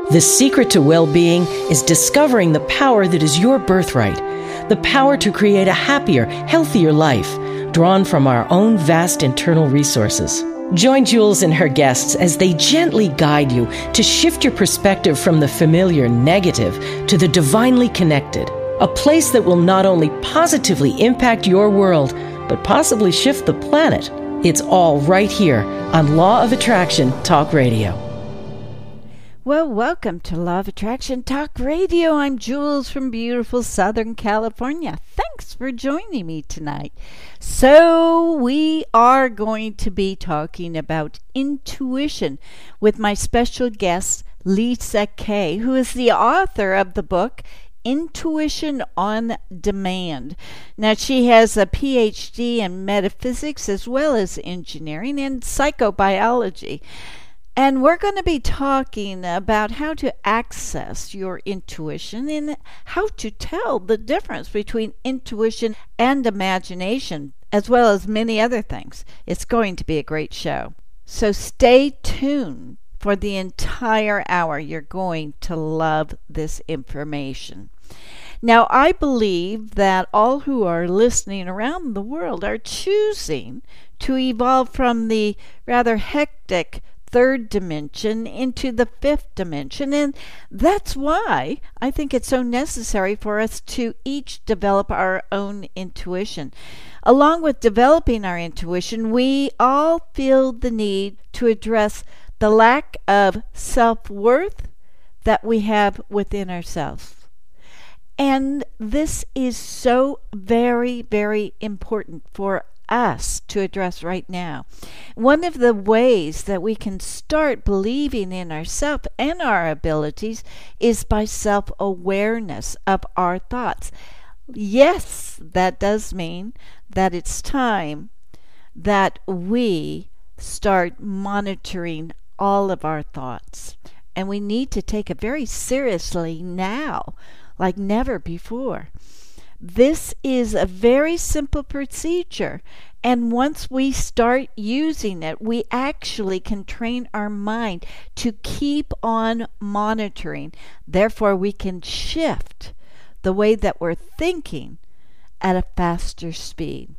The secret to well-being is discovering the power that is your birthright, the power to create a happier, healthier life, drawn from our own vast internal resources. Join Jules and her guests as they gently guide you to shift your perspective from the familiar negative to the divinely connected, a place that will not only positively impact your world, but possibly shift the planet. It's all right here on Law of Attraction Talk Radio. Well, welcome to Law of Attraction Talk Radio. I'm Jules from beautiful Southern California. Thanks for joining me tonight. So we are going to be talking about intuition with my special guest, Lisa Kay, who is the author of the book, Intuition on Demand. Now, she has a PhD in metaphysics as well as engineering and psychobiology. And we're going to be talking about how to access your intuition and how to tell the difference between intuition and imagination, as well as many other things. It's going to be a great show. So stay tuned for the entire hour. You're going to love this information. Now, I believe that all who are listening around the world are choosing to evolve from the rather hectic third dimension into the fifth dimension, and that's why I think it's so necessary for us to each develop our own intuition. Along with developing our intuition, we all feel the need to address the lack of self-worth that we have within ourselves. And this is so very, very important for us to address right now. One of the ways that we can start believing in ourselves and our abilities is by self-awareness of our thoughts. Yes, that does mean that it's time that we start monitoring all of our thoughts. And we need to take it very seriously now, like never before. This is a very simple procedure, and once we start using it, we actually can train our mind to keep on monitoring. Therefore, we can shift the way that we're thinking at a faster speed.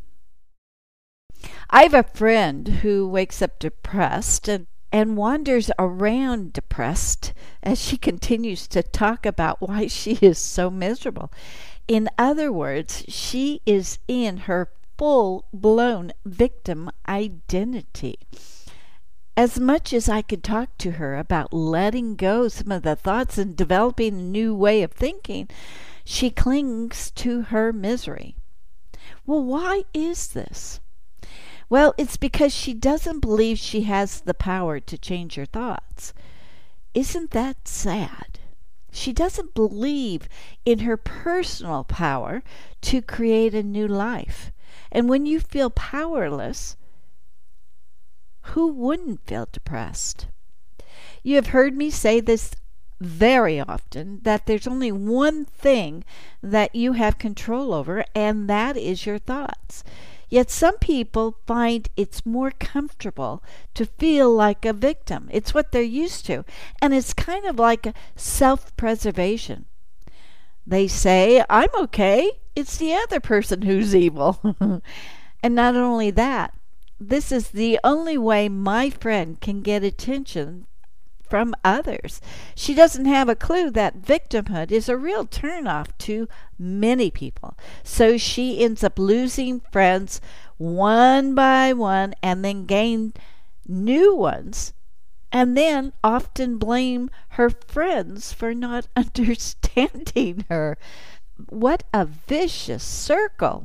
I have a friend who wakes up depressed and wanders around depressed as she continues to talk about why she is so miserable. In other words, she is in her full-blown victim identity. As much as I could talk to her about letting go some of the thoughts and developing a new way of thinking, she clings to her misery. Well, why is this? Well, it's because she doesn't believe she has the power to change her thoughts. Isn't that sad? She doesn't believe in her personal power to create a new life. And when you feel powerless, who wouldn't feel depressed? You have heard me say this very often, that there's only one thing that you have control over, and that is your thoughts. Yet some people find it's more comfortable to feel like a victim. It's what they're used to. And it's kind of like a self-preservation. They say, I'm okay. It's the other person who's evil. And not only that, this is the only way my friend can get attention from others. She doesn't have a clue that victimhood is a real turnoff to many people. So she ends up losing friends one by one and then gain new ones, and then often blame her friends for not understanding her. What a vicious circle.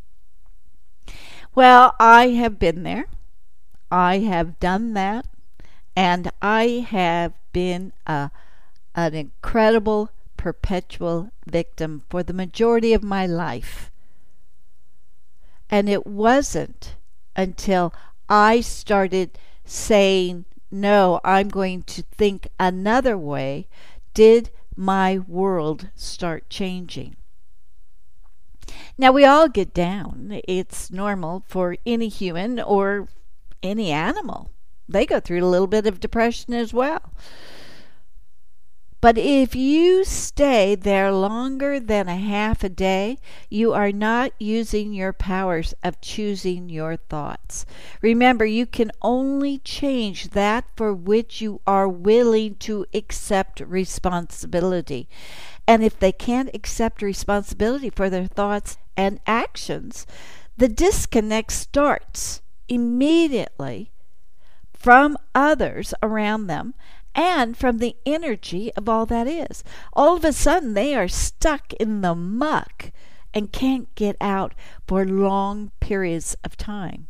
Well, I have been there. I have done that. And I have been an incredible perpetual victim for the majority of my life. And it wasn't until I started saying, no, I'm going to think another way, did my world start changing. Now, we all get down. It's normal for any human or any animal. They go through a little bit of depression as well. But if you stay there longer than a half a day, you are not using your powers of choosing your thoughts. Remember, you can only change that for which you are willing to accept responsibility. And if they can't accept responsibility for their thoughts and actions, the disconnect starts immediately from others around them and from the energy of all that is. All of a sudden, they are stuck in the muck and can't get out for long periods of time.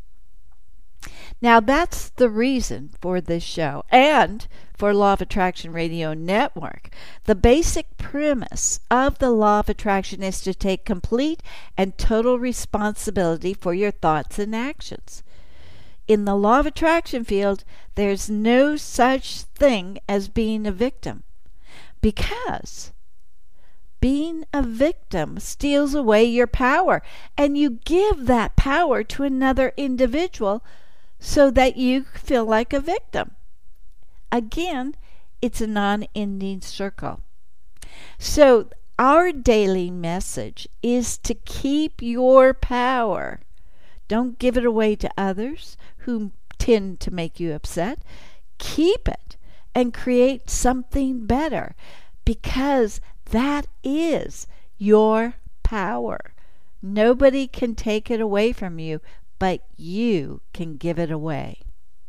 Now, that's the reason for this show and for Law of Attraction Radio Network. The basic premise of the Law of Attraction is to take complete and total responsibility for your thoughts and actions. In the Law of Attraction field, there's no such thing as being a victim, because being a victim steals away your power, and you give that power to another individual so that you feel like a victim. Again, it's a non-ending circle. So our daily message is to keep your power. Don't give it away to others who tend to make you upset. Keep it and create something better, because that is your power. Nobody can take it away from you, but you can give it away.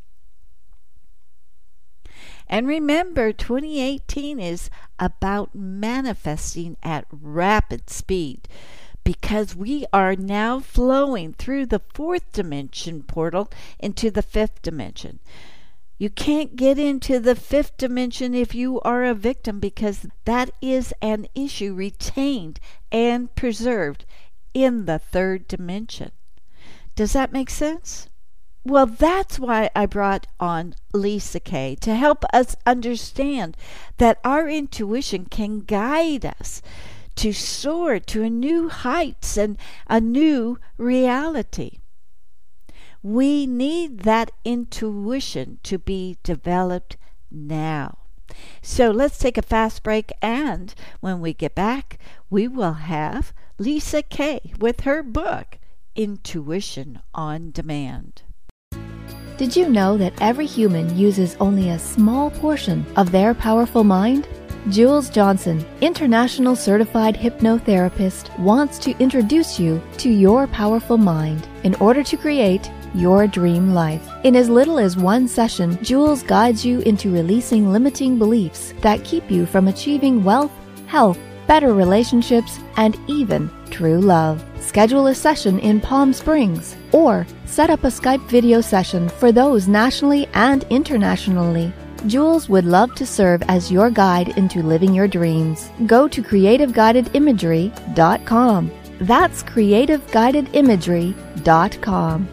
And remember, 2018 is about manifesting at rapid speed, because we are now flowing through the fourth dimension portal into the fifth dimension. You can't get into the fifth dimension if you are a victim, because that is an issue retained and preserved in the third dimension. Does that make sense? Well, that's why I brought on Lisa Kay, to help us understand that our intuition can guide us to soar to a new heights and a new reality. We need that intuition to be developed now. So let's take a fast break, and when we get back, we will have Lisa Kay with her book, Intuition on Demand. Did you know that every human uses only a small portion of their powerful mind? Jules Johnson, international certified hypnotherapist, wants to introduce you to your powerful mind in order to create your dream life. In as little as one session, Jules guides you into releasing limiting beliefs that keep you from achieving wealth, health, better relationships, and even true love. Schedule a session in Palm Springs or set up a Skype video session for those nationally and internationally. Jules would love to serve as your guide into living your dreams. Go to creativeguidedimagery.com. That's creativeguidedimagery.com.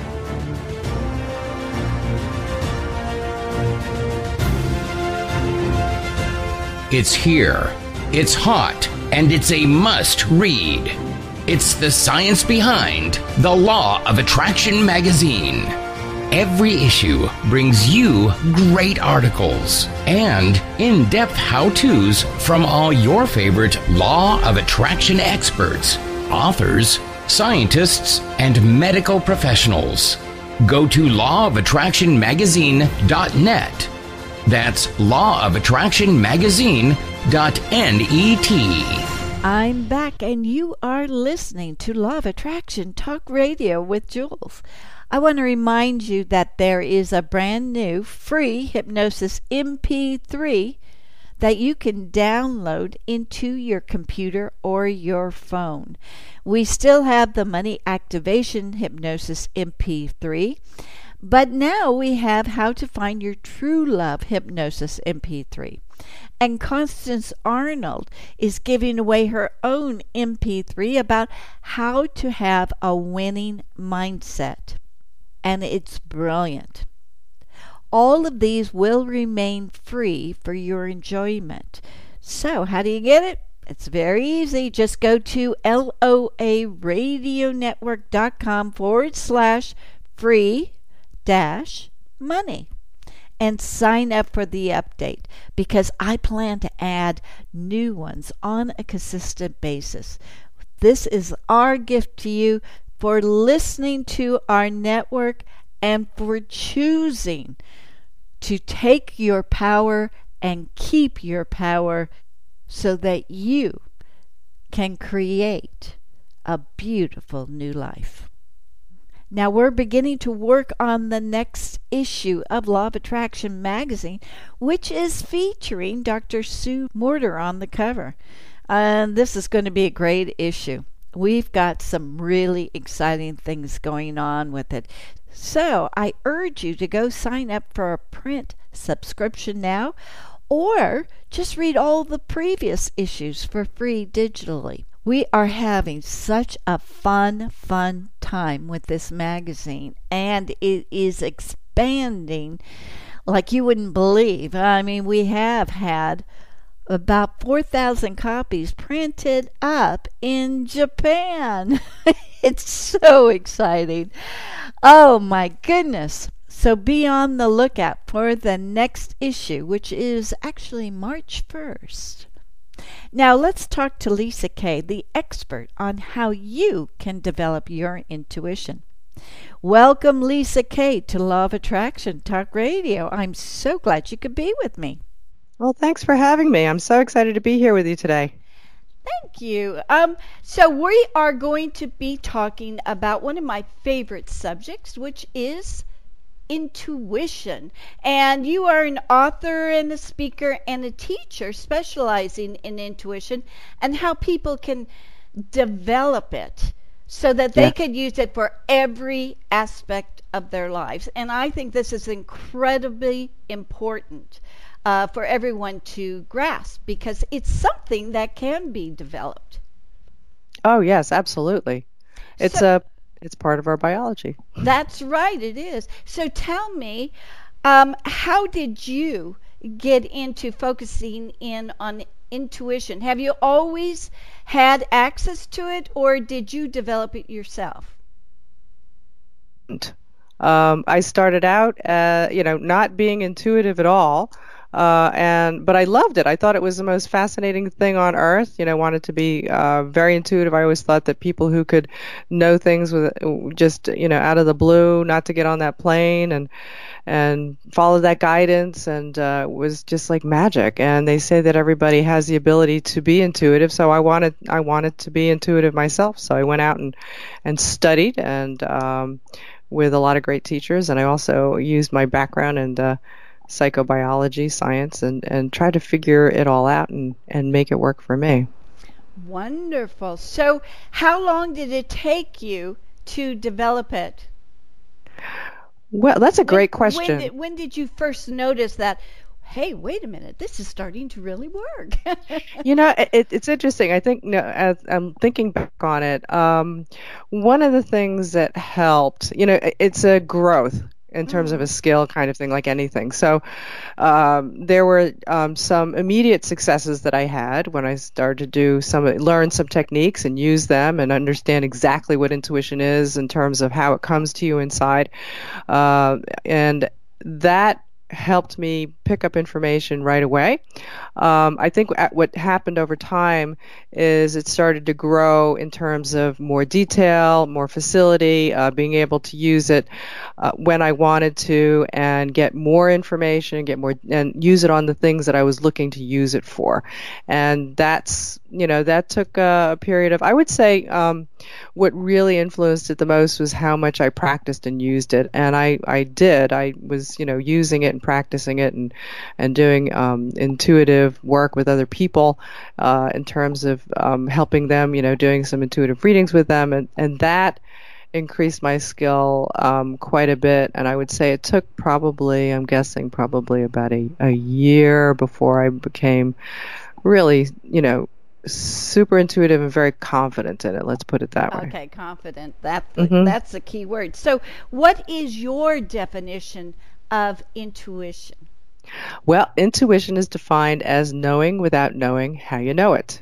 It's here, it's hot, and it's a must-read. It's the science behind The Law of Attraction magazine. Every issue brings you great articles and in-depth how-tos from all your favorite Law of Attraction experts, authors, scientists, and medical professionals. Go to lawofattractionmagazine.net. That's lawofattractionmagazine.net. I'm back, and you are listening to Law of Attraction Talk Radio with Jules. I want to remind you that there is a brand new free hypnosis MP3 that you can download into your computer or your phone. We still have the Money Activation Hypnosis MP3, but now we have How to Find Your True Love Hypnosis MP3. And Constance Arnold is giving away her own MP3 about how to have a winning mindset. And it's brilliant. All of these will remain free for your enjoyment. So how do you get it? It's very easy. Just go to LOARadionetwork.com/free-money. and sign up for the update because I plan to add new ones on a consistent basis. This is our gift to you for listening to our network and for choosing to take your power and keep your power so that you can create a beautiful new life. Now we're beginning to work on the next issue of Law of Attraction magazine, which is featuring Dr. Sue Morter on the cover. And this is going to be a great issue. We've got some really exciting things going on with it. So I urge you to go sign up for a print subscription now, or just read all the previous issues for free digitally. We are having such a fun time with this magazine, and it is expanding like you wouldn't believe. I mean, we have had about 4,000 copies printed up in Japan. It's so exciting. Oh my goodness. So be on the lookout for the next issue, which is actually March 1st. Now let's talk to Lisa Kay, the expert on how you can develop your intuition. Welcome, Lisa Kay, to Law of Attraction Talk Radio. I'm so glad you could be with me. Well, thanks for having me. I'm so excited to be here with you today. Thank you. So we are going to be talking about one of my favorite subjects, which is intuition. And you are an author and a speaker and a teacher specializing in intuition and how people can develop it so that they can use it for every aspect of their lives. And I think this is incredibly important for everyone to grasp because it's something that can be developed. Oh, yes, absolutely. It's part of our biology. That's right, it is. So tell me, how did you get into focusing in on intuition? Have you always had access to it, or did you develop it yourself? I started out, not being intuitive at all. But I loved it. I thought it was the most fascinating thing on earth. Wanted to be very intuitive. I always thought that people who could know things with just out of the blue, not to get on that plane and follow that guidance, and was just like magic. And they say that everybody has the ability to be intuitive. So I wanted to be intuitive myself. So I went out and studied and with a lot of great teachers. And I also used my background and psychobiology, science, and try to figure it all out and make it work for me. Wonderful. So how long did it take you to develop it? Well, that's a great question. When did you first notice that, hey, wait a minute, this is starting to really work? It's interesting. I think as I'm thinking back on it, one of the things that helped, it's a growth in terms of a skill kind of thing, like anything. So there were some immediate successes that I had when I started to learn some techniques and use them and understand exactly what intuition is in terms of how it comes to you inside. And that helped me pick up information right away. I think what happened over time is it started to grow in terms of more detail, more facility, being able to use it when I wanted to and get more information, and use it on the things that I was looking to use it for. And that took a period of, I would say, what really influenced it the most was how much I practiced and used it. And I was, using it and practicing it and doing intuitive work with other people in terms of helping them, doing some intuitive readings with them. And that increased my skill quite a bit. And I would say it took probably about a year before I became really, super intuitive and very confident in it. Let's put it that way. Okay, confident. That's the key word. So what is your definition of intuition? Well, intuition is defined as knowing without knowing how you know it.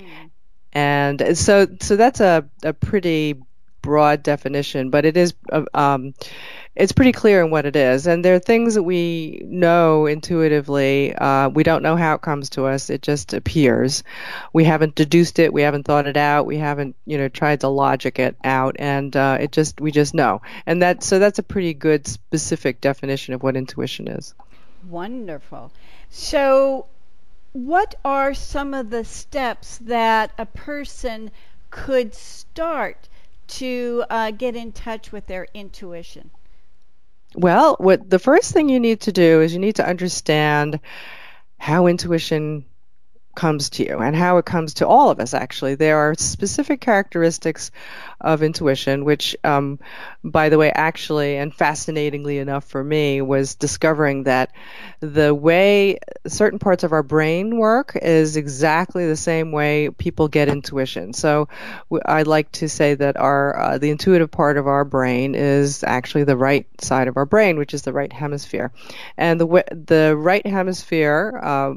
And so that's a pretty broad definition, but it is it's pretty clear in what it is. And there are things that we know intuitively. We don't know how it comes to us. It just appears. We haven't deduced it. We haven't thought it out. We haven't, tried to logic it out. And we just know. And that's a pretty good specific definition of what intuition is. Wonderful. So what are some of the steps that a person could start to get in touch with their intuition? Well, the first thing you need to do is you need to understand how intuition comes to you and how it comes to all of us, actually. There are specific characteristics of intuition, which, by the way, actually, and fascinatingly enough for me, was discovering that the way certain parts of our brain work is exactly the same way people get intuition. So I like to say that the intuitive part of our brain is actually the right side of our brain, which is the right hemisphere. And the right hemisphere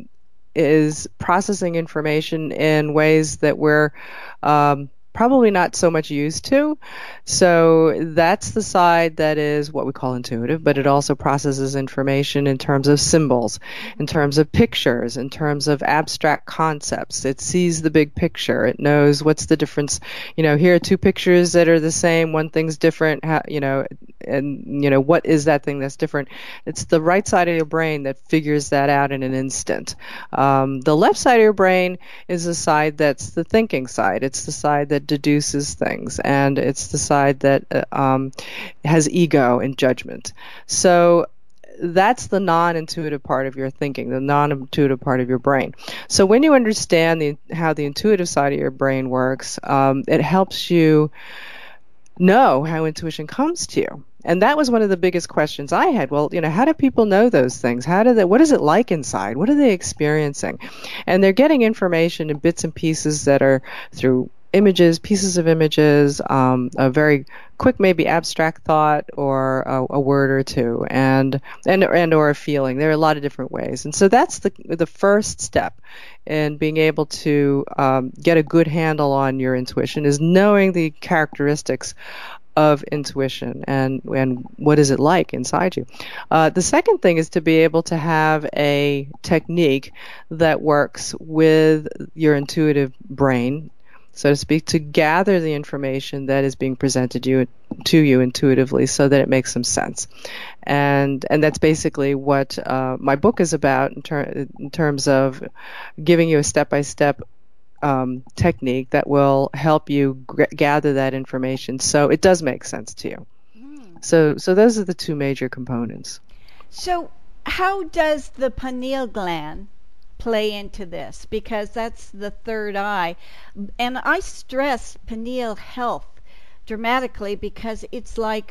is processing information in ways that we're probably not so much used to. So that's the side that is what we call intuitive, but it also processes information in terms of symbols, in terms of pictures, in terms of abstract concepts. It sees the big picture. It knows what's the difference. Here are two pictures that are the same. One thing's different, and what is that thing that's different? It's the right side of your brain that figures that out in an instant. The left side of your brain is the side that's the thinking side. It's the side that deduces things, and it's the side that has ego and judgment. So that's the non-intuitive part of your thinking, the non-intuitive part of your brain. So when you understand how the intuitive side of your brain works, it helps you know how intuition comes to you. And that was one of the biggest questions I had. Well, how do people know those things? What is it like inside? What are they experiencing? And they're getting information in bits and pieces that are through images, pieces of images, a very quick, maybe abstract thought, or a word or two, and or a feeling. There are a lot of different ways, and so that's the first step in being able to get a good handle on your intuition, is knowing the characteristics of intuition and what is it like inside you. The second thing is to be able to have a technique that works with your intuitive brain, so to speak, to gather the information that is being presented to you intuitively so that it makes some sense. And that's basically what my book is about in terms of giving you a step-by-step technique that will help you gather that information so it does make sense to you. So those are the two major components. So how does the pineal gland play into this? Because that's the third eye. And I stress pineal health dramatically because it's like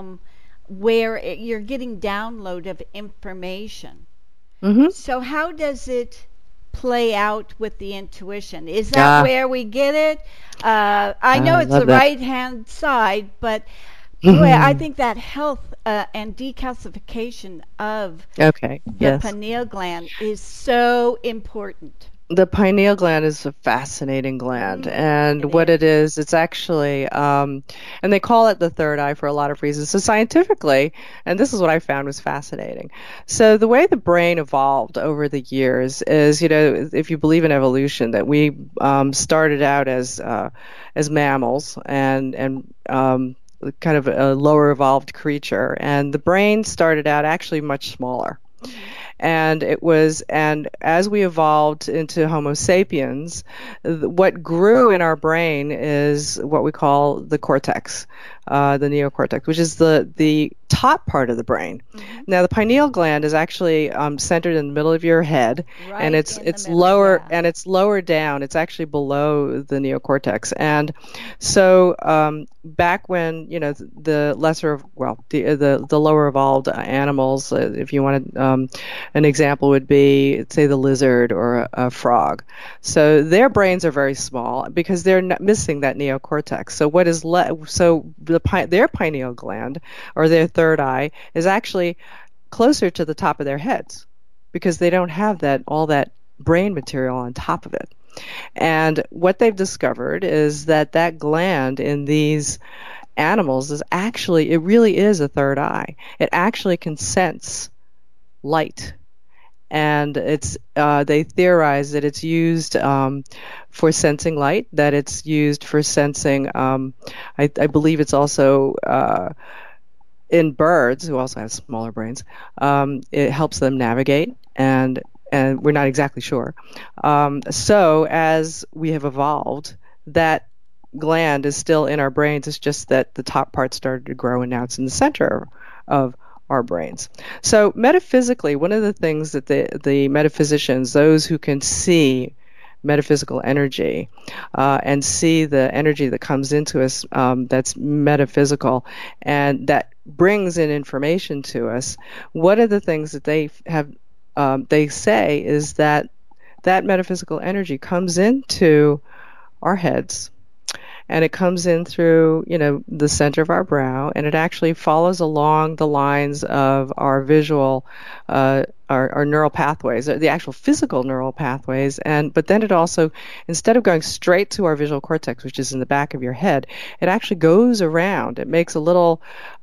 where you're getting download of information. Mm-hmm. So how does it play out with the intuition? Is that where we get it? I know it's the right-hand side, but I think that health and decalcification of the pineal gland is so important. The pineal gland is a fascinating gland, and what it is, it's actually, and they call it the third eye for a lot of reasons. So scientifically, and this is what I found was fascinating. So the way the brain evolved over the years is, if you believe in evolution, that we started out as mammals and kind of a lower evolved creature, and the brain started out actually much smaller. And as we evolved into Homo sapiens, what grew in our brain is what we call the cortex, the neocortex, which is the top part of the brain. Mm-hmm. Now, the pineal gland is actually centered in the middle of your head, and it's lower and it's lower down. It's actually below the neocortex. And so back when the lower evolved animals, if you wanted an example would be, say, the lizard or a frog. So their brains are very small because they're missing that neocortex. So what is their pineal gland, or their third eye, is actually closer to the top of their heads because they don't have all that brain material on top of it. And what they've discovered is that gland in these animals is actually, it really is a third eye. It actually can sense light. And they theorize that it's used for sensing light, that it's used for sensing, I believe it's also in birds, who also have smaller brains, it helps them navigate, and we're not exactly sure. So as we have evolved, that gland is still in our brains. It's just that the top part started to grow, and now it's in the center of our brains. So metaphysically, one of the things that the metaphysicians, those who can see metaphysical energy and see the energy that comes into us that's metaphysical and that brings in information to us, one of the things that they say is that metaphysical energy comes into our heads, and it comes in through, the center of our brow, and it actually follows along the lines of our visual, our neural pathways, the actual physical neural pathways. But then it also, instead of going straight to our visual cortex, which is in the back of your head, it actually goes around. It makes a little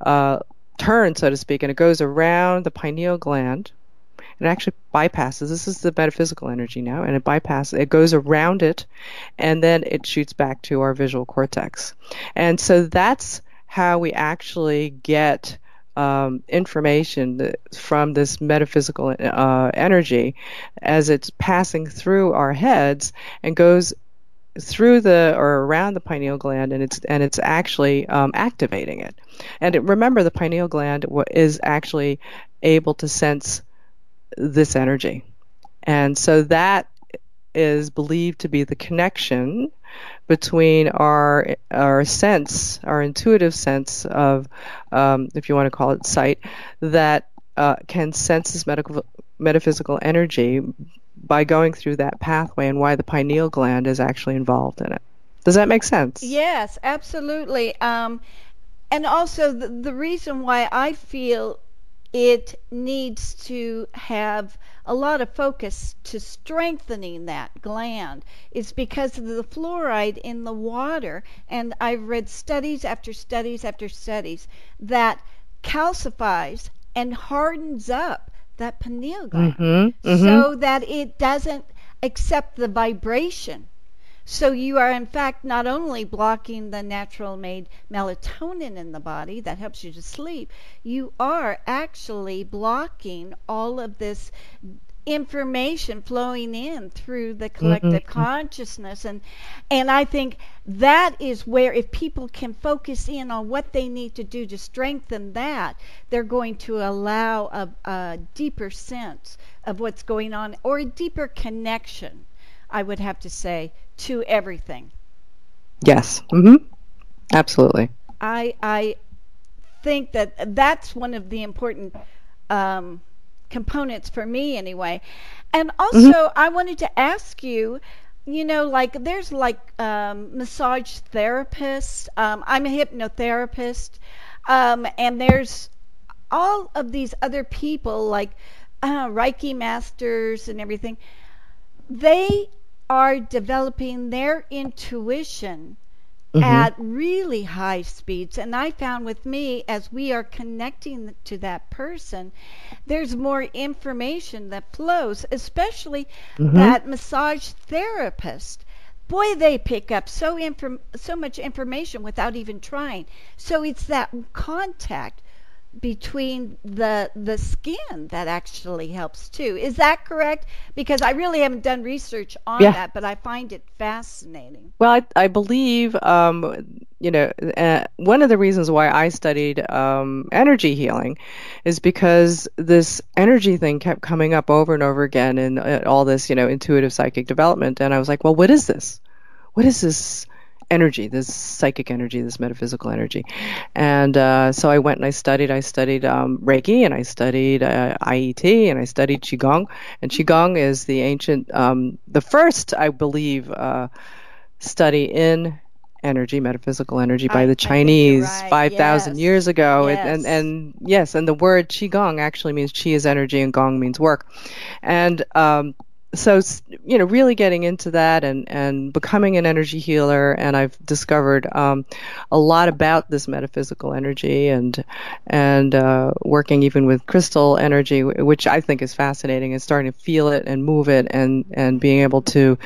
turn, so to speak, and it goes around the pineal gland. It actually bypasses, this is the metaphysical energy now, and it goes around it, and then it shoots back to our visual cortex. And so that's how we actually get information from this metaphysical energy as it's passing through our heads and goes through or around the pineal gland, and it's actually activating it. And remember, the pineal gland is actually able to sense this energy. And so that is believed to be the connection between our sense, our intuitive sense of, if you want to call it sight, that can sense this metaphysical energy by going through that pathway, and why the pineal gland is actually involved in it. Does that make sense? Yes, absolutely. And also the reason why I feel it needs to have a lot of focus to strengthening that gland is because of the fluoride in the water. And I've read studies after studies after studies that calcifies and hardens up that pineal gland so that it doesn't accept the vibration. So you are, in fact, not only blocking the natural made melatonin in the body that helps you to sleep, you are actually blocking all of this information flowing in through the collective consciousness. And I think that is where, if people can focus in on what they need to do to strengthen that, they're going to allow a deeper sense of what's going on, or a deeper connection, I would have to say, to everything. Yes. Absolutely. I think that's one of the important components for me anyway. And also I wanted to ask you, there's massage therapists. I'm a hypnotherapist. And there's all of these other people like Reiki masters and everything. They are developing their intuition at really high speeds. And I found with me, as we are connecting to that person, there's more information that flows, especially that massage therapist. Boy, they pick up so much information without even trying. So it's that contact between the skin that actually helps too. Is that correct? Because I really haven't done research on that, but I find it fascinating. Well, I believe, one of the reasons why I studied energy healing is because this energy thing kept coming up over and over again in all this, intuitive psychic development. And I was like, well, what is this? What is this energy, this psychic energy, this metaphysical energy? And so I went and I studied Reiki, and I studied IET, and I studied Qigong. And Qigong is the ancient, the first, I believe, study in energy, metaphysical energy, by the Chinese right. 5,000 years ago. Yes. And the word Qigong actually means Qi is energy and Gong means work. And so really getting into that and becoming an energy healer, and I've discovered a lot about this metaphysical energy and working even with crystal energy, which I think is fascinating, and starting to feel it and move it and being able to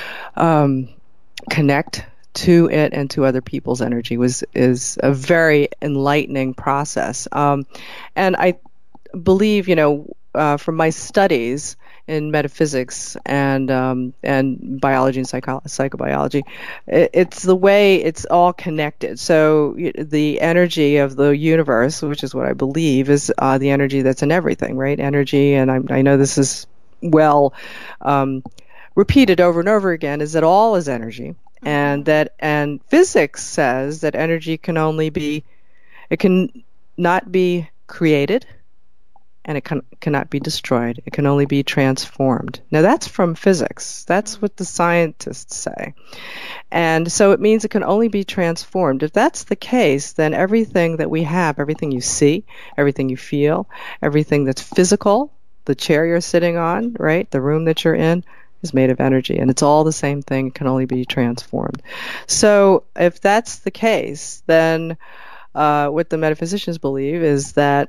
connect to it and to other people's energy is a very enlightening process. And I believe, from my studies in metaphysics and biology and psychobiology, it's the way it's all connected. So the energy of the universe, which is what I believe, is the energy that's in everything, right? Energy, and I know this is well repeated over and over again, is that all is energy, and physics says that energy can not be created, and it cannot be destroyed. It can only be transformed. Now, that's from physics. That's what the scientists say. And so it means it can only be transformed. If that's the case, then everything that we have, everything you see, everything you feel, everything that's physical, the chair you're sitting on, right, the room that you're in, is made of energy. And it's all the same thing. It can only be transformed. So if that's the case, then what the metaphysicians believe is that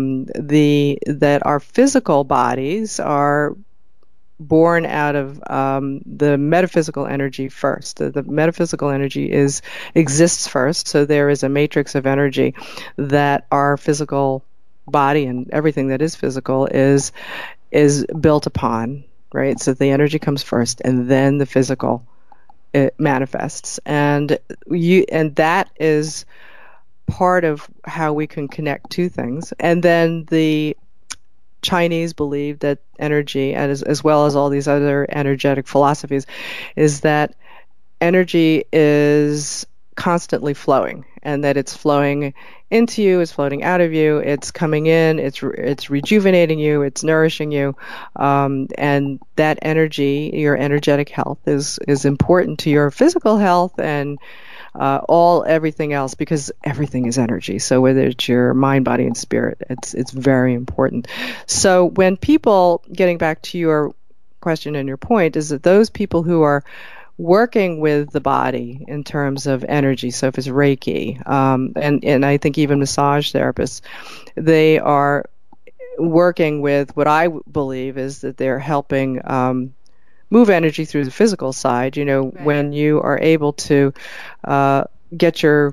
that our physical bodies are born out of the metaphysical energy first. The metaphysical energy exists first, so there is a matrix of energy that our physical body and everything that is physical is built upon, right? So the energy comes first, and then the physical it manifests, and that is part of how we can connect to things. And then the Chinese believe that energy, and as well as all these other energetic philosophies, is that energy is constantly flowing, and that it's flowing into you, it's floating out of you, it's coming in, it's rejuvenating you, it's nourishing you, and that energy, your energetic health, is important to your physical health and everything else, because everything is energy. So whether it's your mind, body, and spirit, it's very important. So when people, getting back to your question and your point, is that those people who are working with the body in terms of energy, so if it's Reiki, and I think even massage therapists, they are working with what I believe is that they're helping move energy through the physical side. Right. When you are able to get your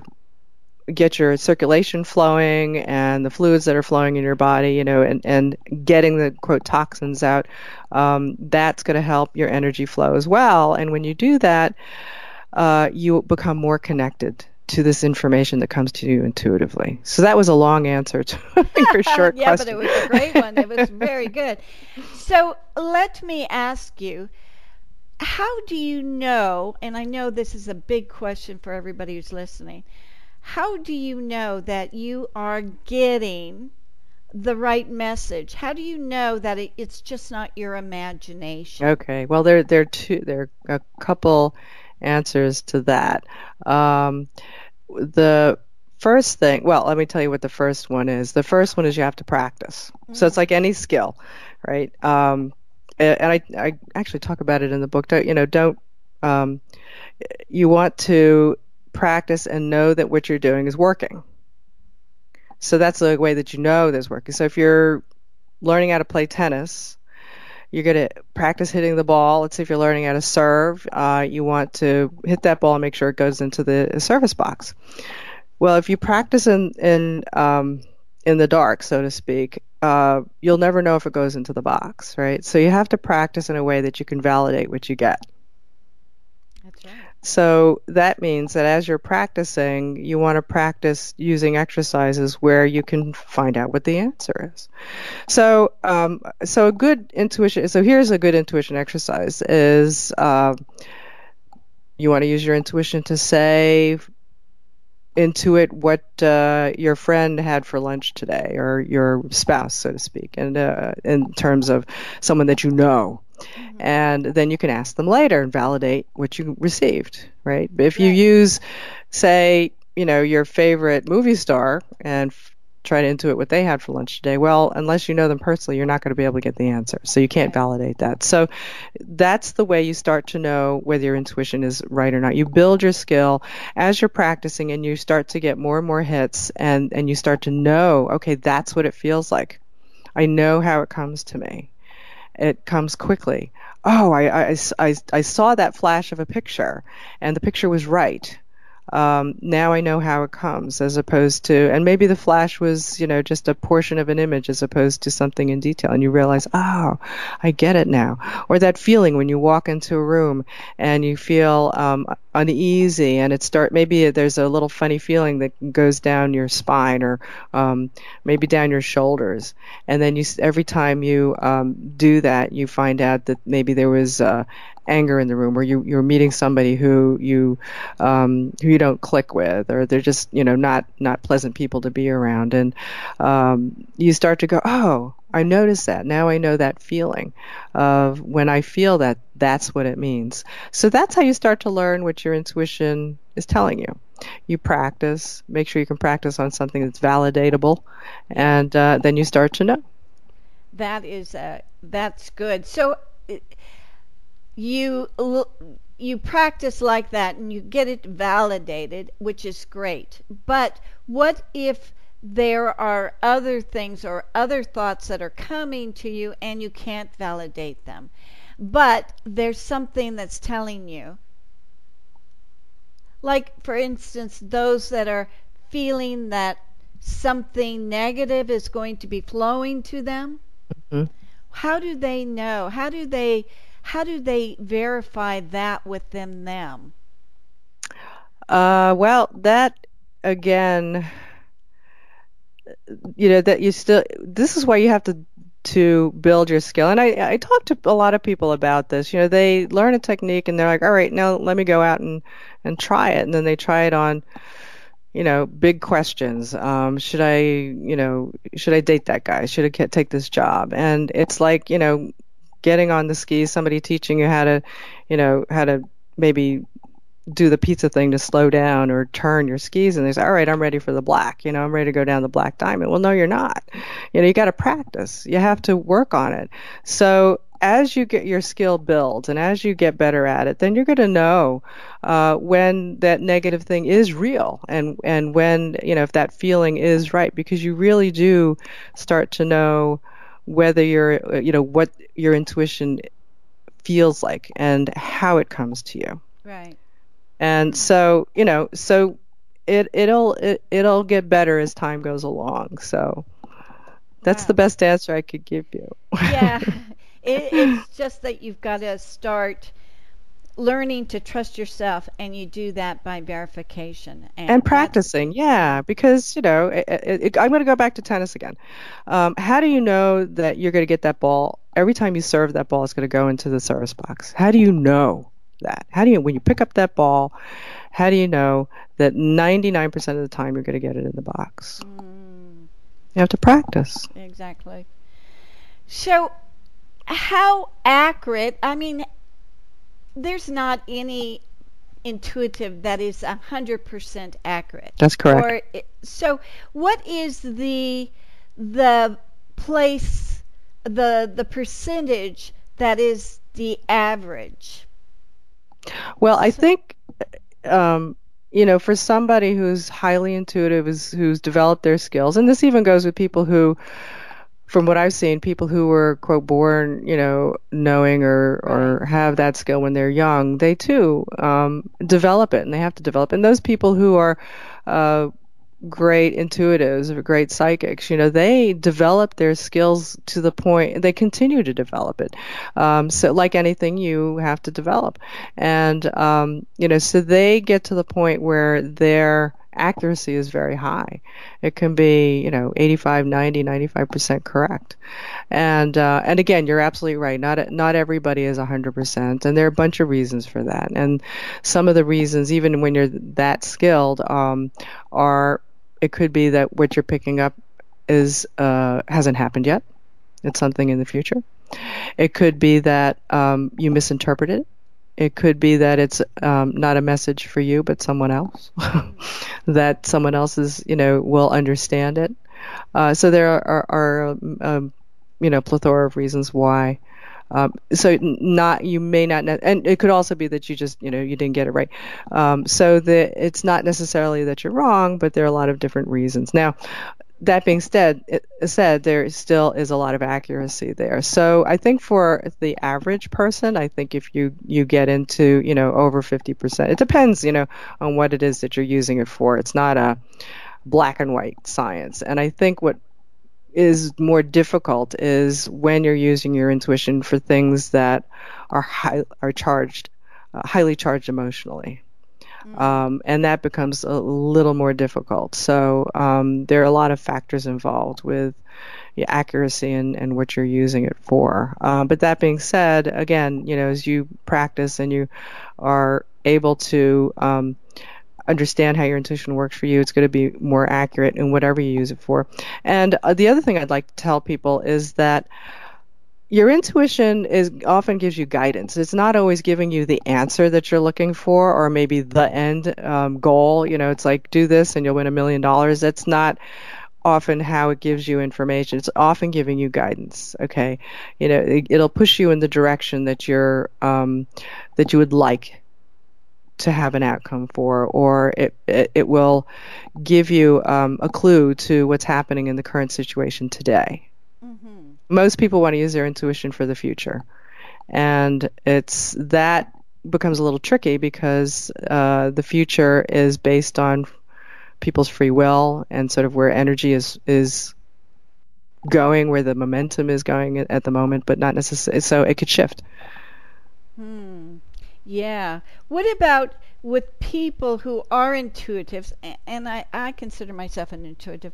circulation flowing and the fluids that are flowing in your body, and getting the quote toxins out, that's going to help your energy flow as well. And when you do that, you become more connected to this information that comes to you intuitively. So that was a long answer to your short question. Yeah, but it was a great one. It was very good. So let me ask you, how do you know, and I know this is a big question for everybody who's listening, how do you know that you are getting the right message? How do you know that it's just not your imagination? Okay, well, there are a couple answers to that. The first thing, well, let me tell you what the first one is. The first one is you have to practice. Mm-hmm. So it's like any skill, right? And I actually talk about it in the book. You want to practice and know that what you're doing is working. So that's the way that you know that's working. So if you're learning how to play tennis, you're going to practice hitting the ball. Let's say if you're learning how to serve, you want to hit that ball and make sure it goes into the service box. Well, if you practice in the dark, so to speak, you'll never know if it goes into the box, right? So you have to practice in a way that you can validate what you get. That's right. So that means that as you're practicing, you want to practice using exercises where you can find out what the answer is. So a good intuition. So here's a good intuition exercise: is you want to use your intuition to say, intuit what your friend had for lunch today, or your spouse, so to speak, and in terms of someone that you know. Mm-hmm. And then you can ask them later and validate what you received, right? If you use, say, your favorite movie star and try to intuit what they had for lunch today. Well, unless you know them personally, you're not going to be able to get the answer. So you can't validate that. So that's the way you start to know whether your intuition is right or not. You build your skill as you're practicing, and you start to get more and more hits, and you start to know, okay, that's what it feels like. I know how it comes to me. It comes quickly. Oh, I saw that flash of a picture, and the picture was right. Now I know how it comes, as opposed to, and maybe the flash was, just a portion of an image as opposed to something in detail, and you realize, oh, I get it now. Or that feeling when you walk into a room and you feel uneasy, and maybe there's a little funny feeling that goes down your spine, or maybe down your shoulders, and then every time you do that, you find out that maybe there was anger in the room, or you're meeting somebody who you don't click with, or they're just not pleasant people to be around, and you start to go, oh, I noticed that. Now I know that feeling of when I feel that, that's what it means. So that's how you start to learn what your intuition is telling you. You practice, make sure you can practice on something that's validatable, and then you start to know. That's good. So you practice like that and you get it validated, which is great. But what if there are other things or other thoughts that are coming to you and you can't validate them, but there's something that's telling you, like for instance, those that are feeling that something negative is going to be flowing to them? Mm-hmm. How do they know? How do they verify that within them? Well, that again, that you still. This is why you have to build your skill. And I talk to a lot of people about this. They learn a technique and they're like, all right, now let me go out and try it. And then they try it on, big questions. Should I date that guy? Should I take this job? And it's like, getting on the skis, somebody teaching you how to maybe do the pizza thing to slow down or turn your skis, and they say, all right, I'm ready for the black, I'm ready to go down the black diamond. Well, no, you're not. You got to practice. You have to work on it. So as you get your skill built and as you get better at it, then you're going to know when that negative thing is real, and when, if that feeling is right, because you really do start to know whether what your intuition feels like and how it comes to you. Right. And so, so it'll get better as time goes along. So that's the best answer I could give you. Yeah. It's just that you've got to start learning to trust yourself, and you do that by verification and practicing. Yeah, because I'm going to go back to tennis again. How do you know that you're going to get that ball every time you serve? That ball is going to go into the service box. How do you know that? When you pick up that ball, how do you know that 99% of the time you're going to get it in the box? You have to practice. Exactly. So how accurate, there's not any intuitive that is 100% accurate. That's correct. So what is the place, the percentage that is the average? Well, I think, for somebody who's highly intuitive, who's developed their skills, and this even goes with people who, from what I've seen, people who were, quote, born, knowing or have that skill when they're young, they too develop it, and they have to develop it. And those people who are great intuitives or great psychics, they develop their skills to the point, they continue to develop it. So like anything, you have to develop. And, so they get to the point where their accuracy is very high. It can be, 85, 90, 95% correct. And again, you're absolutely right. Not everybody is 100%. And there are a bunch of reasons for that. And some of the reasons, even when you're that skilled, it could be that what you're picking up hasn't happened yet. It's something in the future. It could be that you misinterpreted it. It could be that it's not a message for you, but someone else. That someone else will understand it. So there are plethora of reasons why. So you may not, and it could also be that you just, you didn't get it right. So it's not necessarily that you're wrong, but there are a lot of different reasons. Now, that being said, there still is a lot of accuracy there. So I think for the average person, I think if you get into, over 50%, it depends, on what it is that you're using it for. It's not a black and white science. And I think what is more difficult is when you're using your intuition for things that are highly charged emotionally. And that becomes a little more difficult. So there are a lot of factors involved with accuracy and what you're using it for. But that being said, again, as you practice and you are able to understand how your intuition works for you, it's going to be more accurate in whatever you use it for. And the other thing I'd like to tell people is that your intuition often gives you guidance. It's not always giving you the answer that you're looking for, or maybe the end goal. It's like, do this and you'll win $1 million. That's not often how it gives you information. It's often giving you guidance. Okay, it'll push you in the direction that you would like to have an outcome for, or it will give you a clue to what's happening in the current situation today. Mm-hmm. Most people want to use their intuition for the future, and that becomes a little tricky because the future is based on people's free will and sort of where energy is going, where the momentum is going at the moment, but not necessarily. So it could shift. Yeah. What about with people who are intuitives, and I consider myself an intuitive,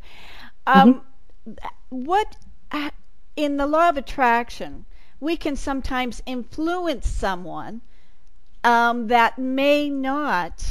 what in the law of attraction, we can sometimes influence someone that may not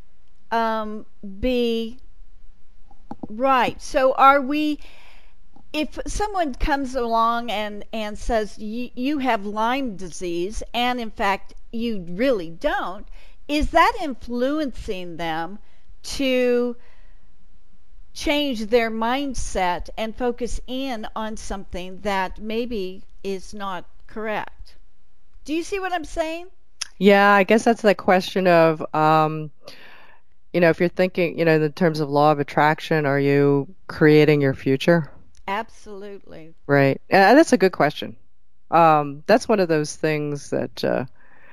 be right. So if someone comes along and says you have Lyme disease, and in fact you really don't, is that influencing them to change their mindset and focus in on something that maybe is not correct? Do you see what I'm saying? Yeah, I guess that's the question of, if you're thinking, in terms of law of attraction, are you creating your future? Absolutely. Right. That's a good question. That's one of those things that,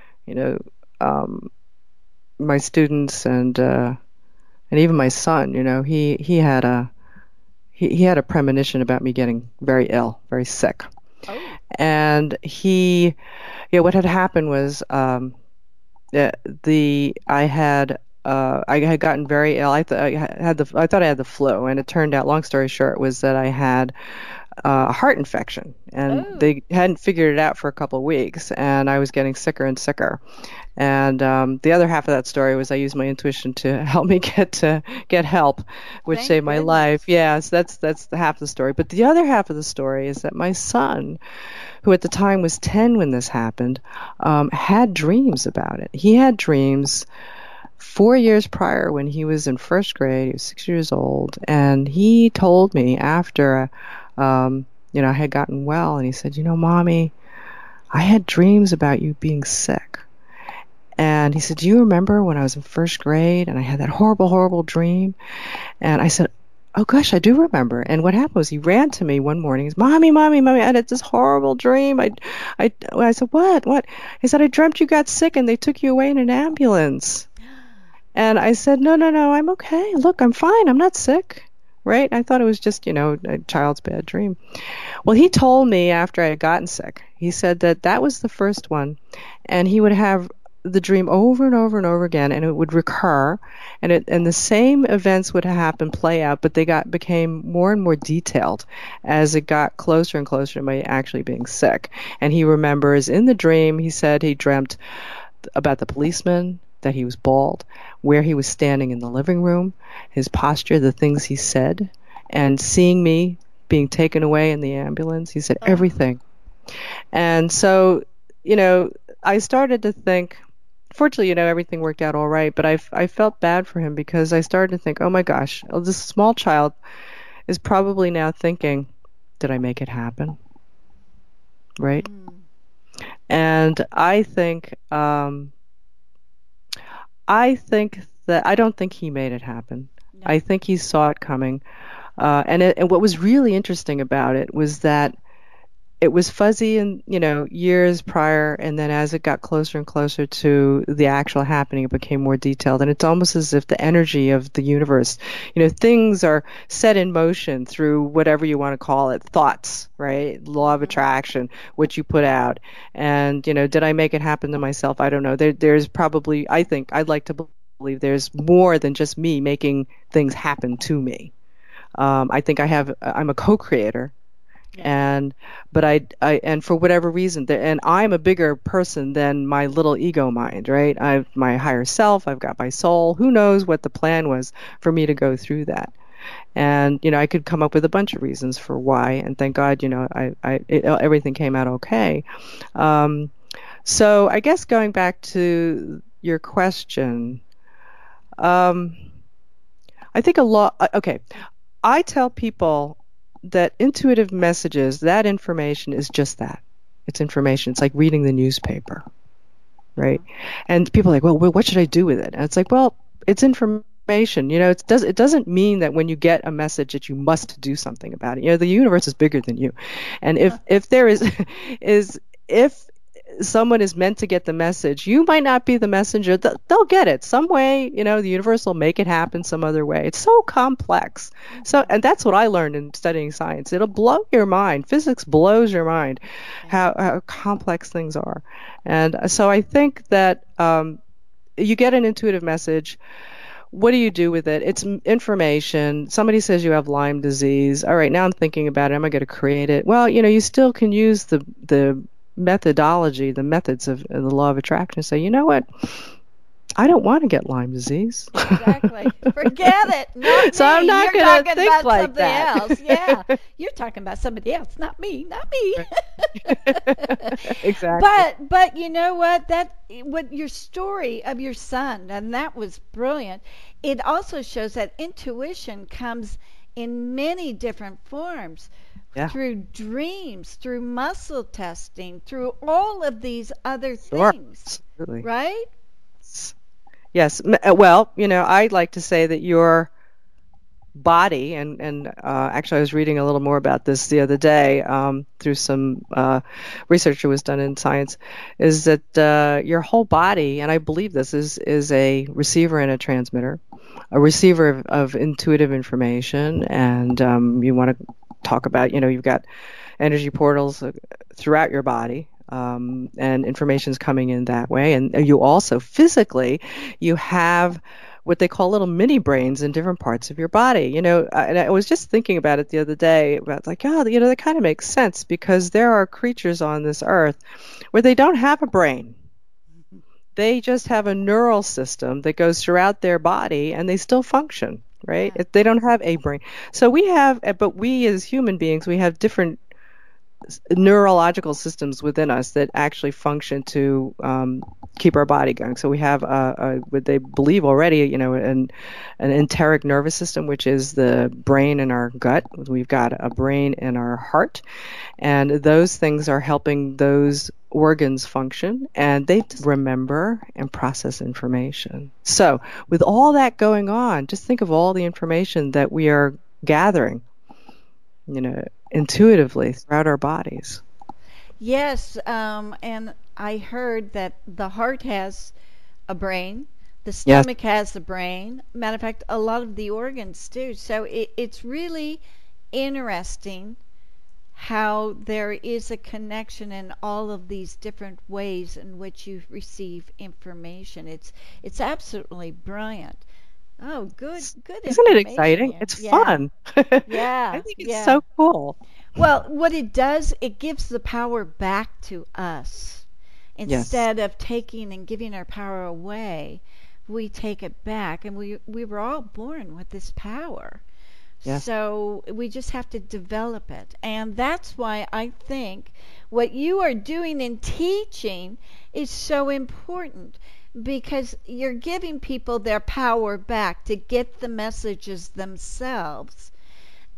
my students and even my son, he had a premonition about me getting very ill, very sick. Oh. And what had happened was, I had gotten very ill. I thought I had the flu, and it turned out, long story short, was that I had a heart infection, and they hadn't figured it out for a couple of weeks, and I was getting sicker and sicker. And the other half of that story was I used my intuition to help me get help, which saved my life. Yeah, so that's the half of the story. But the other half of the story is that my son, who at the time was 10 when this happened, had dreams about it. He had dreams 4 years prior when he was in first grade. He was 6 years old, and he told me after, I had gotten well, and he said, Mommy, I had dreams about you being sick. And he said, do you remember when I was in first grade and I had that horrible, horrible dream? And I said, oh gosh, I do remember. And what happened was he ran to me one morning. He said, Mommy, I had this horrible dream. I said, what? He said, I dreamt you got sick and they took you away in an ambulance. And I said, no, I'm okay. Look, I'm fine. I'm not sick. Right? I thought it was just, a child's bad dream. Well, he told me after I had gotten sick, he said that was the first one. And he would have the dream over and over and over again, and it would recur, and the same events would play out, but they became more and more detailed as it got closer and closer to my actually being sick. And he remembers in the dream, he said he dreamt about the policeman, that he was bald, where he was standing in the living room, his posture, the things he said, and seeing me being taken away in the ambulance. He said everything. And so, I started to think, fortunately, everything worked out all right, but I felt bad for him because I started to think, oh my gosh, this small child is probably now thinking, did I make it happen? Right? And I think that I don't think he made it happen. No. I think he saw it coming. And what was really interesting about it was that it was fuzzy in, years prior, and then as it got closer and closer to the actual happening, it became more detailed. And it's almost as if the energy of the universe, things are set in motion through whatever you want to call it, thoughts, right? Law of attraction, what you put out. And, did I make it happen to myself? I don't know. There's probably, I think, I'd like to believe there's more than just me making things happen to me. I think I'm a co-creator. And for whatever reason, and I'm a bigger person than my little ego mind, right? I've my higher self, I've got my soul. Who knows what the plan was for me to go through that? And I could come up with a bunch of reasons for why, and thank God, everything came out okay. So I guess going back to your question, I think a lot. Okay, I tell people that intuitive messages, that information is just that. It's information. It's like reading the newspaper, right? And people are like, well, what should I do with it? And it's like, well, it's information. It doesn't mean that when you get a message that you must do something about it. The universe is bigger than you. And if there if someone is meant to get the message, you might not be the messenger. They'll get it some way. The universe will make it happen some other way. It's so complex. And that's what I learned in studying science. It'll blow your mind. Physics blows your mind, how complex things are. And so I think that you get an intuitive message. What do you do with it? It's information. Somebody says you have Lyme disease. All right, now I'm thinking about it. Am I going to create it? Well, you still can use the methodology, the methods of the law of attraction. Say, you know what? I don't want to get Lyme disease. Exactly. Forget it. Not so me. I'm not going to think like that. Else. Yeah. You're talking about somebody else, not me. Not me. Exactly. But you know what? What your story of your son, and that was brilliant. It also shows that intuition comes in many different forms. Yeah. Through dreams, through muscle testing, through all of these other Sure. things. Absolutely. Right? Yes. Well, I'd like to say that your body, and actually I was reading a little more about this the other day through some research that was done in science, is that your whole body, and I believe this, is a receiver and a transmitter, a receiver of intuitive information, and you want to talk about, you've got energy portals throughout your body, and information's coming in that way. And you also physically, you have what they call little mini brains in different parts of your body. And I was just thinking about it the other day, about like, that kind of makes sense, because there are creatures on this earth where they don't have a brain. They just have a neural system that goes throughout their body, and they still function. Right? Yeah. They don't have a brain. So we as human beings, we have different neurological systems within us that actually function to keep our body going. So we have what they believe already, an enteric nervous system, which is the brain in our gut. We've got a brain in our heart, and those things are helping those organs function, and they remember and process information. So with all that going on, just think of all the information that we are gathering, intuitively throughout our bodies. Yes, and I heard that the heart has a brain, the stomach has a brain. Matter of fact, a lot of the organs do. So it's really interesting how there is a connection in all of these different ways in which you receive information. It's absolutely brilliant. Oh, good. Isn't it exciting? It's fun. Yeah. I think it's so cool. Well, what it does, it gives the power back to us. Instead of taking and giving our power away, we take it back. And we were all born with this power. Yes. So we just have to develop it. And that's why I think what you are doing in teaching is so important, because you're giving people their power back to get the messages themselves.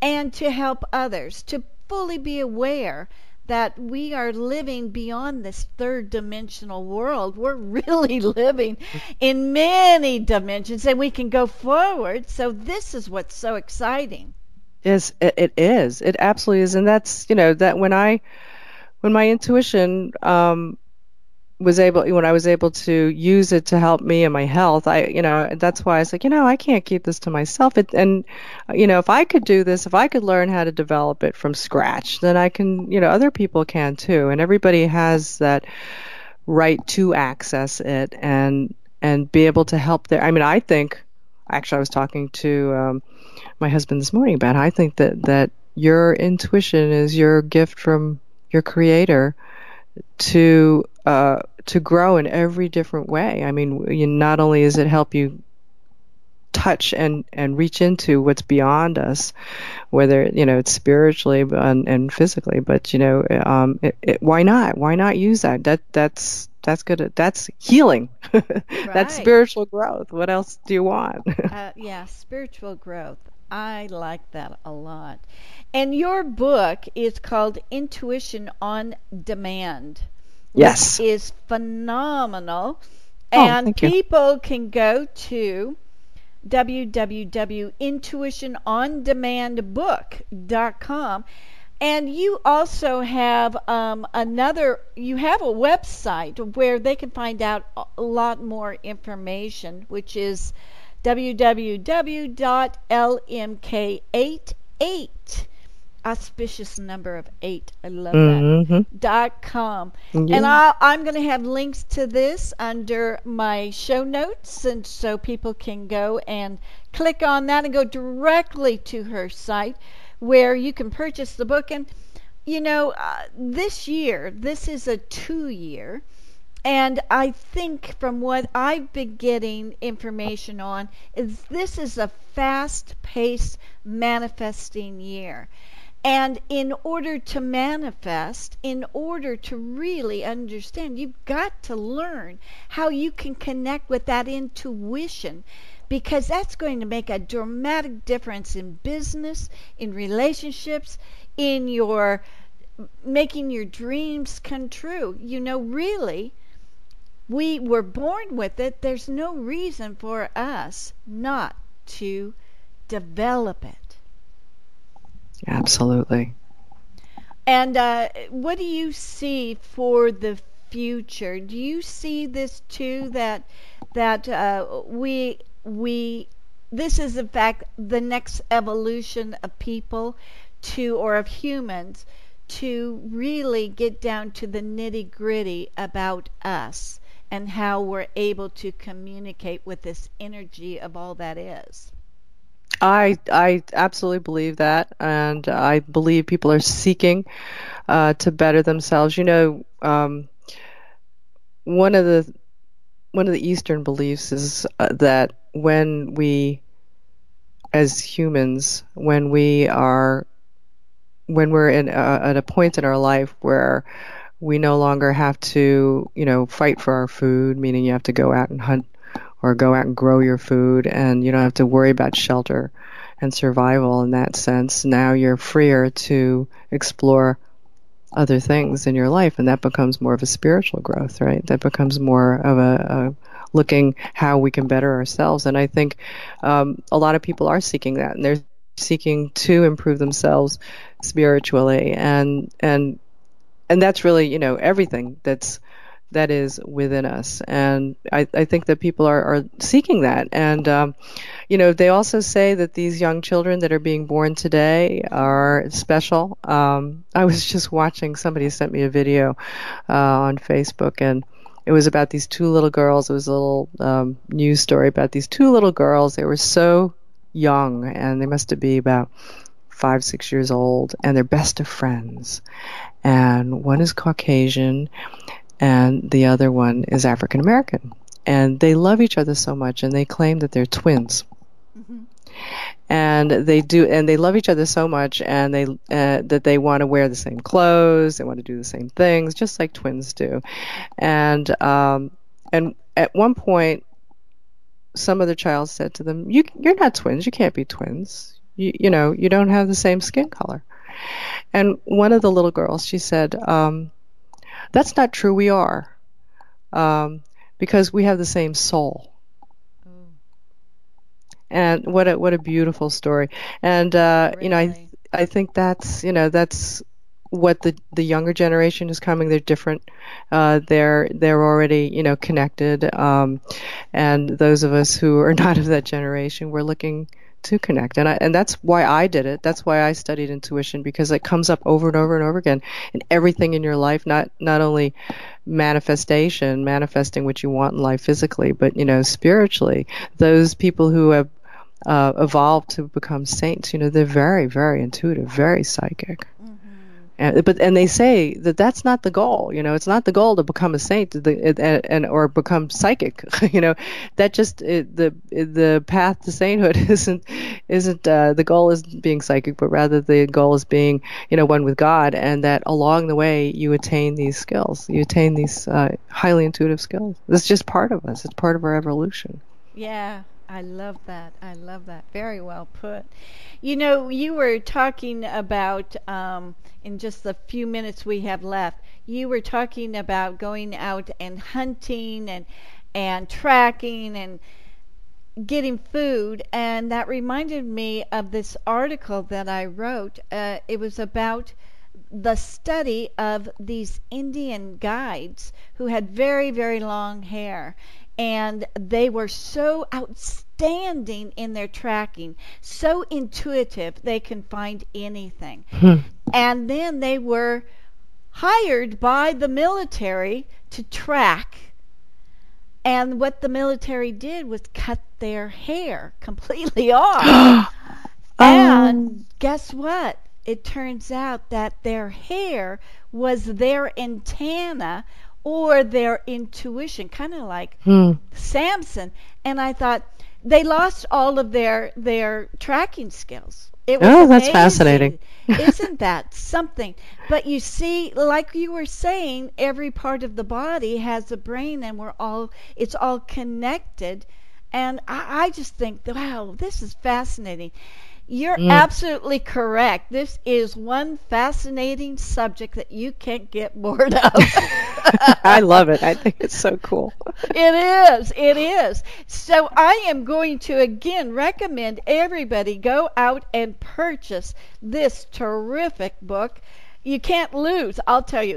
and to help others to fully be aware that we are living beyond this third dimensional world. We're really living in many dimensions, and we can go forward. So this is what's so exciting. Yes, it is. It absolutely is. And that's, that when my intuition when I was able to use it to help me and my health, that's why I was like, I can't keep this to myself. If I could do this, if I could learn how to develop it from scratch, then I can, other people can too. And everybody has that right to access it and be able to help there. I mean, I think, actually, I was talking to my husband this morning about how I think that your intuition is your gift from your creator to grow in every different way. I mean, not only does it help you touch and reach into what's beyond us, whether it's spiritually and physically, but why not? Why not use that? That's good. That's healing. Right. That's spiritual growth. What else do you want? Yeah, spiritual growth. I like that a lot. And your book is called Intuition on Demand. Yes. Which is phenomenal. And people can go to www.intuitionondemandbook.com. And you also have you have a website where they can find out a lot more information, which is www.lmk88, auspicious number of 8, I love that, .com. Yeah. And I'm going to have links to this under my show notes, and so people can go and click on that and go directly to her site where you can purchase the book. And this year, this is a 2-year, and I think from what I've been getting information on, this is a fast-paced manifesting year. And in order to manifest, in order to really understand, you've got to learn how you can connect with that intuition, because that's going to make a dramatic difference in business, in relationships, in your making your dreams come true. Really, we were born with it. There's no reason for us not to develop it. Absolutely. And what do you see for the future? Do you see this too, that this is in fact the next evolution of people or of humans to really get down to the nitty-gritty about us and how we're able to communicate with this energy of all that is? I absolutely believe that, and I believe people are seeking to better themselves. One of the Eastern beliefs is that when we, as humans, when we're at a point in our life where we no longer have to, fight for our food, meaning you have to go out and hunt or go out and grow your food, and you don't have to worry about shelter and survival in that sense. Now you're freer to explore other things in your life, and that becomes more of a spiritual growth, right? That becomes more of a looking how we can better ourselves. And I think a lot of people are seeking that, and they're seeking to improve themselves spiritually, and that's really, everything that is within us. And I think that people are seeking that. And, they also say that these young children that are being born today are special. I was just watching, somebody sent me a video on Facebook, and it was about these 2 little girls. It was a little news story about these 2 little girls. They were so young, and they must have been about 5-6 years old, and they're best of friends. And one is Caucasian, and the other one is African American. And they love each other so much, and they claim that they're twins. Mm-hmm. And they love each other so much, and that they want to wear the same clothes, they want to do the same things, just like twins do. And at one point, some other child said to them, "You're not twins. You can't be twins. you know, you don't have the same skin color. And one of the little girls, she said, that's not true, we are, because we have the same soul. And what a beautiful story. And really? You know, I think that's, you know, that's what the younger generation is coming. They're different. They're already, you know, connected. And those of us who are not of that generation, we're looking to connect. And that's why I did it. That's why I studied intuition, because it comes up over and over and over again in everything in your life, not only manifesting what you want in life physically, but, you know, spiritually. Those people who have evolved to become saints, you know, they're very, very intuitive, very psychic. And they say that that's not the goal. You know, it's not the goal to become a saint or become psychic. You know, that just the path to sainthood isn't the goal isn't being psychic, but rather the goal is being, you know, one with God, and that along the way you attain these skills, you attain these highly intuitive skills. It's just part of us. It's part of our evolution. Yeah. I love that. I love that. Very well put. You know, you were talking about, in just the few minutes we have left, you were talking about going out and hunting and tracking and getting food, and that reminded me of this article that I wrote. It was about the study of these Indian guides who had very, very long hair. And they were so outstanding in their tracking, so intuitive they can find anything. And then they were hired by the military to track. And what the military did was cut their hair completely off. And guess what? It turns out that their hair was their antenna or their intuition, kind of like Samson. And I thought they lost all of their tracking skills. It was amazing. That's fascinating. Isn't that something? But you see, like you were saying, every part of the body has a brain, and it's all connected. And I just think, wow, this is fascinating. You're absolutely correct. This is one fascinating subject that you can't get bored of. I love it. I think it's so cool. It is. So I am going to again recommend everybody go out and purchase this terrific book. You can't lose, I'll tell you.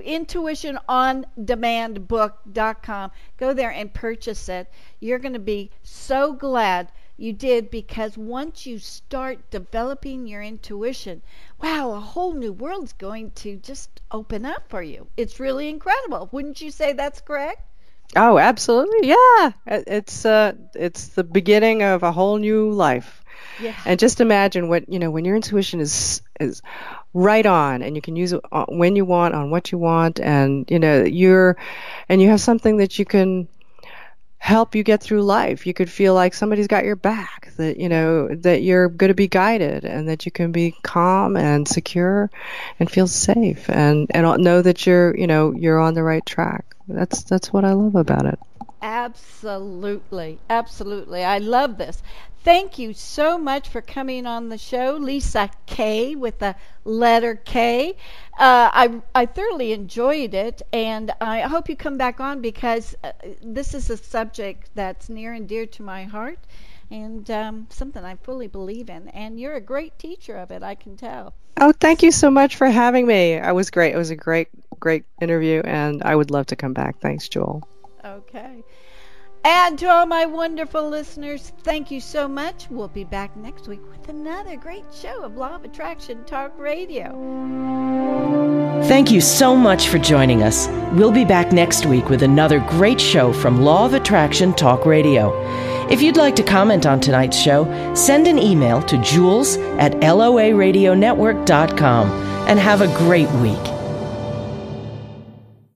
IntuitionOnDemandBook.com. Go there and purchase it. You're going to be so glad you did, because once you start developing your intuition, wow, a whole new world's going to just open up for you. It's really incredible. Wouldn't you say that's correct? Oh, absolutely. Yeah. It's the beginning of a whole new life. Yeah. And just imagine when your intuition is right on, and you can use it when you want, on what you want, and you have something that you can help you get through life. You could feel like somebody's got your back, that that you're going to be guided, and that you can be calm and secure and feel safe and know that you're on the right track. That's what I love about it. Absolutely. I love this. Thank you so much for coming on the show, Lisa K with the letter K. I thoroughly enjoyed it, and I hope you come back on, because this is a subject that's near and dear to my heart, and something I fully believe in. And you're a great teacher of it, I can tell. Oh, thank you so much for having me. It was great. It was a great interview, and I would love to come back. Thanks, Jewel. Okay. And to all my wonderful listeners, thank you so much. We'll be back next week with another great show of Law of Attraction Talk Radio. Thank you so much for joining us. We'll be back next week with another great show from Law of Attraction Talk Radio. If you'd like to comment on tonight's show, send an email to jules@loaradionetwork.com, and have a great week.